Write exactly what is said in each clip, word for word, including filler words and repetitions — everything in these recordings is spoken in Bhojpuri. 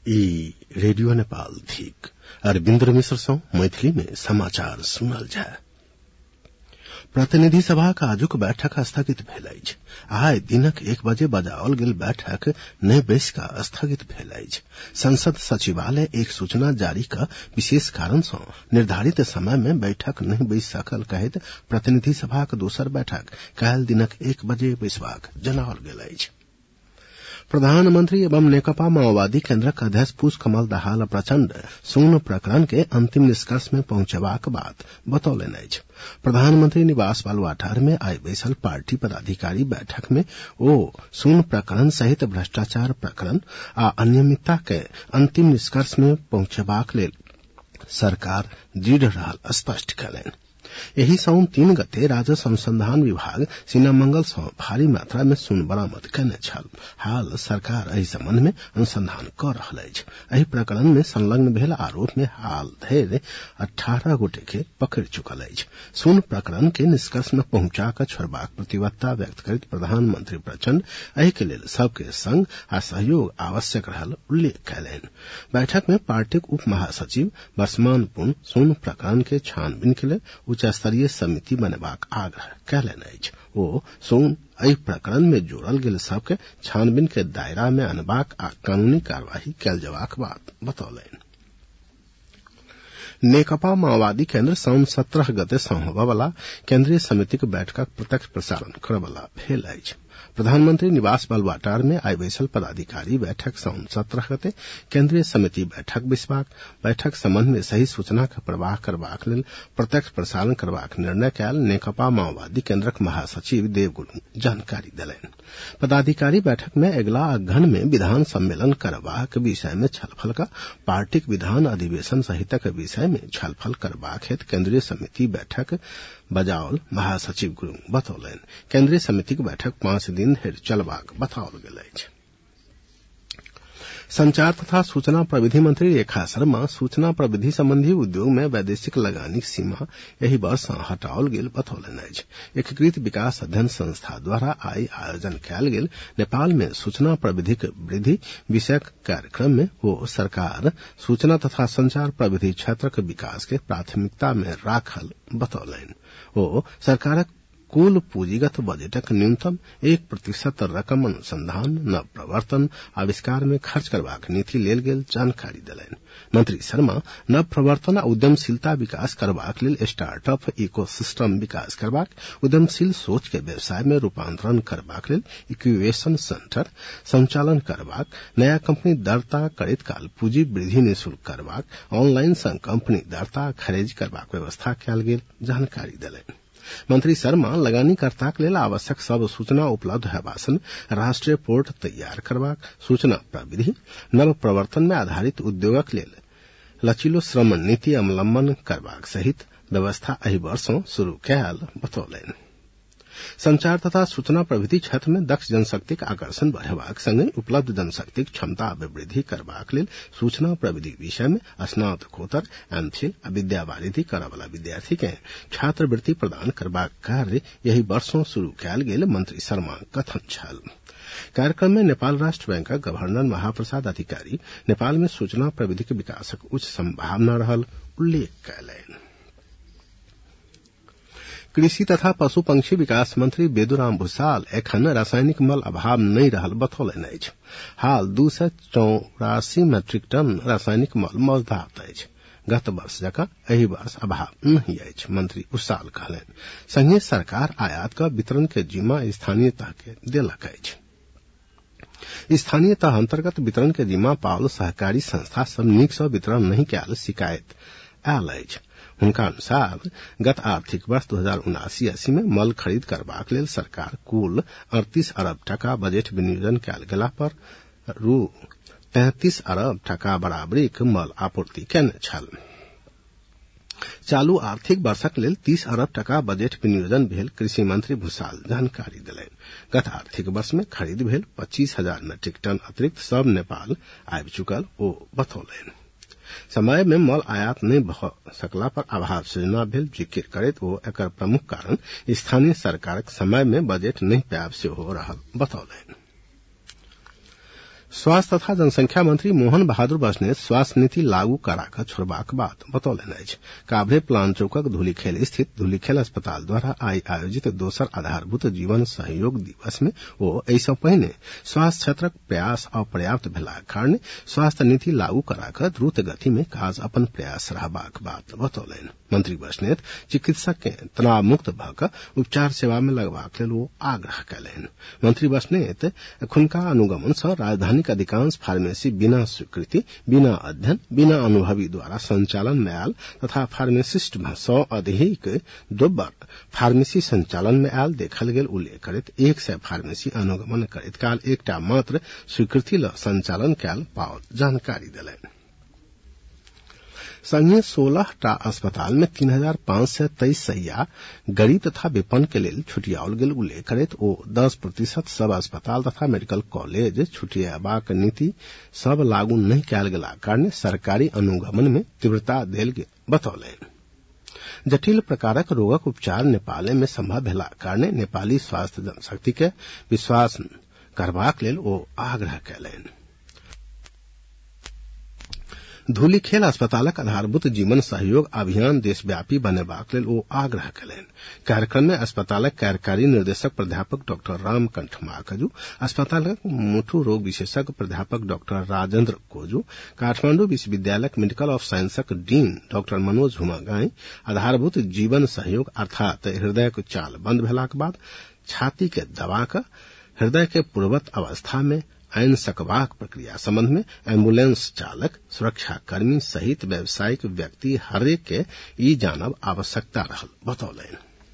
ई रेडियो नेपाल थिक अरविन्द्र मिश्र सौ मैथिली में समाचार सुनल जाय। प्रतिनिधि सभा का आजुक बैठक स्थगित भेल अछि। आइ दिनक एक बजे बजाओल गेल बैठक नए बैस का स्थगित भेल अछि। संसद सचिवालय एक सूचना जारी क विशेष कारण सँ निर्धारित समय में बैठक नहीं बैस सकल कहैत प्रतिनिधि सभा के दोसर बैठक काल्हि दिनक एक बजे बैसबाक जनाओल गेल अछि। प्रधानमंत्री एवं नेकपा माओवादी केन्द्रक अध्यक्ष पुष्पकमल दाहाल प्रचंड सोन प्रकरण के अंतिम निष्कर्ष में पहुंचबाक बात बतौलनि अछि। प्रधानमंत्री निवास बालुआटार में आइ बैसल पार्टी पदाधिकारी बैठक में ओ सोन प्रकरण सहित भ्रष्टाचार प्रकरण आ अनियमितता के अंतिम निष्कर्ष में पहुंचबाक लेल सरकार दृढ़ रहल स्पष्ट कयलनि। एही साउन तीन गते राजस्व अनुसंधान विभाग सीनामंगल सँ भारी मात्रा में सोन बरामद कयने छल। हाल सरकार एहि संबंध में अनुसंधान क रहल अछि। एहि प्रकरण में संलग्न भेल आरोप में हाल धरि अठारह गोटे के पकड़ि चुकल अछि। सोन प्रकरण के निष्कर्ष में पहुंचा क छोड़बाक प्रतिबद्धता व्यक्त करैत प्रधानमंत्री प्रचंड एहि के लेल सबके संग आ सहयोग आवश्यक रहल उल्लेख कयलनि। बैठक में पार्टीक उप महासचिव वर्षमान पुन सोन प्रकरण के छानबीन के लेल उच्च स्तरीय समिति बनेबाक आग्रह कयलनि अछि। ओ सोन एहि प्रकरण में जोड़ल गेल सबके छानबीन के दायरा में अनबाक आ कानूनी कार्यवाही कयल जेबाक बात बतौलनि। नेकपा माओवादी केन्द्र साउन सत्रह गते सँ होबय वला केन्द्रीय समितिक बैठकक प्रत्यक्ष प्रसारण करय वला भेल अछि। प्रधानमंत्री निवास बालुआटार में आइ बैसल पदाधिकारी बैठक साउन सत्रह गते केन्द्रीय समिति बैठक बैसबाक बैठक संबंध में सही सूचना के प्रवाह करबाक लेल प्रत्यक्ष प्रसारण करबाक निर्णय कयल नेकपा माओवादी केन्द्रक महासचिव देव गुरुङ जानकारी देलनि। पदाधिकारी बैठक में अगिला अगहन में विधान सम्मेलन करबाक विषय में छलफल का पार्टीक विधान अधिवेशन सहितक विषय में छलफल करबाक हेतु केन्द्रीय समिति बैठक बजाओल महासचिव गुरुङ बतौलनि। केन्द्रीय समितिक बैठक पांच दिन धरि चलबाक बताओल गेल अछि। संचार तथा सूचना प्रविधि मंत्री रेखा शर्मा सूचना प्रविधि संबंधी उद्योग में वैदेशिक लगानीक सीमा एहि वर्ष सँ हटाओल गेल बतौलनि अछि। एकीकृत विकास अध्ययन संस्था द्वारा आइ आयोजन कयल गेल नेपाल में सूचना प्रविधिक वृद्धि विषयक कार्यक्रम में ओ सरकार सूचना तथा संचार प्रविधि क्षेत्रक विकास के प्राथमिकता में राखल बतौलनि। ओ सरकारक कुल पूंजीगत बजटक न्यूनतम एक प्रतिशत रकम अनुसंधान नव प्रवर्तन आविष्कार में खर्च करबाक नीति लेल गेल जानकारी देलनि। मंत्री शर्मा नव प्रवर्तन आ उद्यमशीलता विकास करबाक लेल स्टार्टअप इकोसिस्टम विकास करबाक, उद्यमशील सोच के व्यवसाय में रूपांतरण करबाक लेल इक्यूबेशन सेंटर संचालन करबाक, नया कंपनी दर्ता करैत काल पूंजी वृद्धि निःशुल्क करबाक, ऑनलाइन संग कंपनी दर्ता खरीद करबाक व्यवस्था कयल गेल जानकारी देलनि। मंत्री शर्मा लगानीकर्ताक लेल आवश्यक सब सूचना उपलब्ध हेबा संग राष्ट्रीय पोर्ट तैयार करबाक, सूचना प्रविधि नव प्रवर्तन में आधारित उद्योगक लेल लचीलो श्रम नीति अवलंबन करबाक सहित व्यवस्था एहि वर्ष सँ शुरू कयल बतौलनि। संचार तथा सूचना प्रविधि क्षेत्र में दक्ष जनशक्तिक आकर्षण बढ़ेबाक संगे उपलब्ध जनशक्तिक क्षमता वृद्धि करबाक लेल सूचना प्रविधि विषय में स्नातकोत्तर, एमफिल आ विद्यावारिधि करय वाला विद्यार्थी के छात्रवृत्ति प्रदान करबाक कार्य यही वर्ष सँ शुरू कयल गेल मंत्री शर्मा कथन छल। कार्यक्रम में नेपाल राष्ट्र बैंकक गवर्नर महाप्रसाद अधिकारी नेपाल में सूचना प्रविधिक विकासक उच्च संभावना रहल उल्लेख कयलनि। कृषि तथा पशु पंक्षी विकास मंत्री बेदुराम भूषाल एखन रासायनिक मल अभाव नहीं रहल बतौलनि अछि। हाल दू सय चौरासी मैट्रिक टन रासायनिक मल मौजूद अछि। गत वर्ष जकां एहि वर्ष अभाव नहीं अछि, मंत्री भूषाल कहलनि। संघीय सरकार आयात का वितरण के जिम्मा स्थानीय तह के देलक अछि। स्थानीय तह अंतर्गत वितरण के जिम्मा पाओल सहकारी संस्था सब नीक सँ वितरण नहीं कयल शिकायत आयल अछि। उनका अनुसार गत आर्थिक वर्ष दो हजार उनासी अस्सी में मल खरीद करबाक लेल सरकार कुल अड़तीस अरब टका बजट विनियोजन कयल गेला पर रू तैंतीस अरब टका बराबरीक मल आपूर्ति कयने छल। चालू आर्थिक वर्षक लेल तीस अरब टका बजट विनियोजन भेल कृषि मंत्री भूषाल जानकारी देलनि। गत आर्थिक वर्ष में खरीद भेल पच्चीस हजार मीट्रिक टन अतिरिक्त सब नेपाल आबि चुकल ओ बतौलनि। समय में मल आयात नहीं भ सकला पर अभाव सृजना भेल जिक्र करैत ओ एकर प्रमुख कारण स्थानीय सरकारक समय में बजट नहीं पायब सेहो रहल बतौलनि। स्वास्थ्य तथा जनसंख्या मंत्री मोहन बहादुर बस्नेत स्वास्थ्य नीति लागू कराक छोड़बाक बात बतौलनि अछि। काभ्रे प्लान चौकक धूलीखेल स्थित धूलीखेल अस्पताल द्वारा आई आयोजित दोसर आधारभूत जीवन सहयोग दिवस में ओ एहि सँ पहिने स्वास्थ्य क्षेत्रक प्रयास अपर्याप्त भेलाक कारणे स्वास्थ्य नीति लागू कराक द्रुत गति में काज अपन प्रयास रहबाक बात बतौलनि। मंत्री बस्नेत चिकित्सक के तनाव मुक्त भ क उपचार सेवा में लगबाक लेल ओ आग्रह कयलनि। मंत्री बस्नेत एखुनका अनुगमन सँ राजधानी के अधिकांश फार्मेसी बिना स्वीकृति, बिना अध्ययन, बिना अनुभवी द्वारा संचालन में आयल तथा फार्मासिस्ट सँ अधिक दोब्बर फार्मेसी संचालन में आयल देखल गेल उल्लेख करैत एक सय फार्मेसी अनुगमन करैत काल एकटा मात्र स्वीकृति ल संचालन कयल पाओल जानकारी देलनि। संघीय सोलह टा अस्पताल में तीन हजार पांच सय तेईस सैया गरीब तथा विपन्न के लेल छुटियाओल गेल उल्लेख करैत ओ दस प्रतिशत सब अस्पताल तथा मेडिकल कॉलेज छुटियाबाक नीति सब लागू नहीं कयल गेलाक कारणे सरकारी अनुगमन में तीव्रता देल गेल बतौलनि। जटिल प्रकारक रोगक उपचार नेपाले में संभव भेलाक कारणे नेपाली स्वास्थ्य जनशक्ति के विश्वास करबाक लेल ओ आग्रह कयलनि। धूलीखेल अस्पतालक आधारभूत जीवन सहयोग अभियान देशव्यापी बनेबाक लेल ओ आग्रह कयलनि। कार्यक्रम में अस्पतालक कार्यकारी निर्देशक प्राध्यापक डॉक्टर रामकंठ माकजू, अस्पतालक मुठु रोग विशेषज्ञ प्राध्यापक डॉक्टर राजेंद्र कोजू, काठमांडू विश्वविद्यालय मेडिकल ऑफ साइंसक डीन डॉक्टर मनोज हुमागाई आधारभूत जीवन सहयोग अर्थात हृदयक चाल बंद भेलाक बाद छाती के दबाक हृदय के पूर्ववत अवस्था में आइन सकबाक प्रक्रिया संबंध में एम्बुलेंस चालक, सुरक्षाकर्मी सहित व्यावसायिक व्यक्ति हरेक के ई जानब आवश्यकता रहल बतौलनि।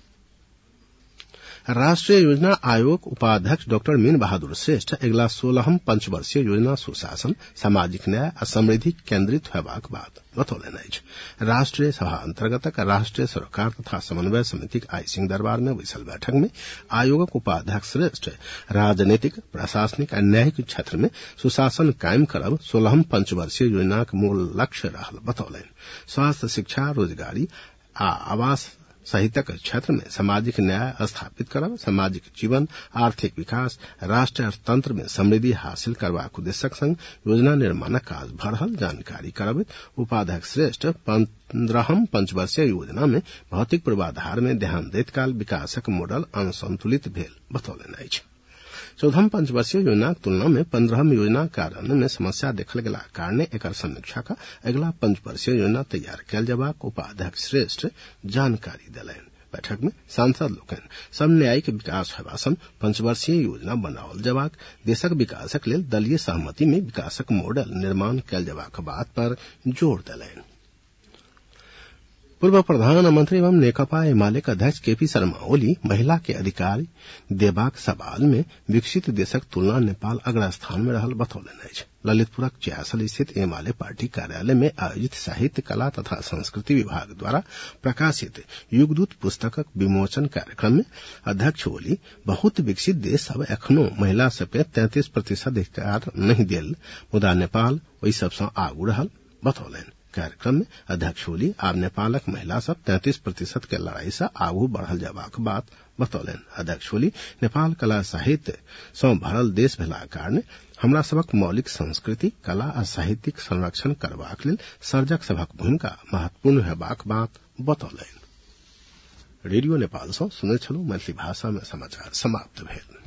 राष्ट्रीय योजना आयोग उपाध्यक्ष डॉक्टर मीन बहादुर श्रेष्ठ अगिला सोलहम पंचवर्षीय योजना सुशासन, सामाजिक न्याय आ समृद्धि केन्द्रित होयबाक बात बतौलनि अछि। राष्ट्रीय सभा अंतर्गत राष्ट्रीय सरोकार तथा समन्वय समितिक आई सिंह दरबार में बैसल बैठक में आयोगक उपाध्यक्ष श्रेष्ठ राजनीतिक, प्रशासनिक आ न्यायिक क्षेत्र में सुशासन कायम करब सोलहम पंचवर्षीय योजनाक मूल लक्ष्य रहल बतौलनि। स्वास्थ्य, शिक्षा, रोजगारी आ आवास सहितक क्षेत्र में सामाजिक न्याय स्थापित करब, सामाजिक जीवन, आर्थिक विकास, राष्ट्र अर्थतंत्र में समृद्धि हासिल करबाक उद्देश्यक संग योजना निर्माणक काज भ रहल जानकारी करबैत उपाध्यक्ष श्रेष्ठ पंद्रहम पंचवर्षीय योजना में भौतिक पूर्वाधार में ध्यान दैत काल विकासक मॉडल असंतुलित भेल बतौलनि अछि। चौदहम पंचवर्षीय योजनाक तुलना में पंद्रहम योजना कार्यान्वयन में समस्या देखल गेला कारणे एकर समीक्षा का अगिला पंचवर्षीय योजना तैयार कयल जयबाक उपाध्यक्ष श्रेष्ठ जानकारी देलनि। बैठक में सांसद लोकनि सब न्यायिक विकास होयबा सन पंचवर्षीय योजना बनाओल जयबाक, देशक विकासक लेल दलीय सहमति में विकासक मॉडल निर्माण कयल जयबाक बात पर जोर देलनि। पूर्व प्रधानमंत्री एवं नेकपा एमालेक अध्यक्ष केपी शर्मा ओली महिला के अधिकार देबाक सवाल में विकसित देशक तुलना नेपाल अग्र स्थान में रहल बतौलनि अछि। ललितपुरक चियासल स्थित एमाले पार्टी कार्यालय में आयोजित साहित्य, कला तथा संस्कृति विभाग द्वारा प्रकाशित युगदूत पुस्तकक विमोचन कार्यक्रम में अध्यक्ष ओली बहुत विकसित देश सब एखनो महिला सब के तैंतीस प्रतिशत अधिकार नहीं देल, मुदा नेपाल ओहि सब सँ आगू रहल बतौलनि। कार्यक्रम में अध्यक्ष ओली आब नेपालक महिला सब तैंतीस प्रतिशत के लड़ाई से आगू बढ़ल जयबाक बात बतौलनि। अध्यक्ष ओली नेपाल कला साहित्य सँ भरल देश भेलाक कारणे हमरा सबक मौलिक संस्कृति, कला आ साहित्यिक संरक्षण करबाक लेल सर्जक सभक भूमिका महत्वपूर्ण हेबाक बात बतौलनि। रेडियो नेपाल सँ सुनैत छलहुँ। मैथिली भाषा में समाचार समाप्त भेल।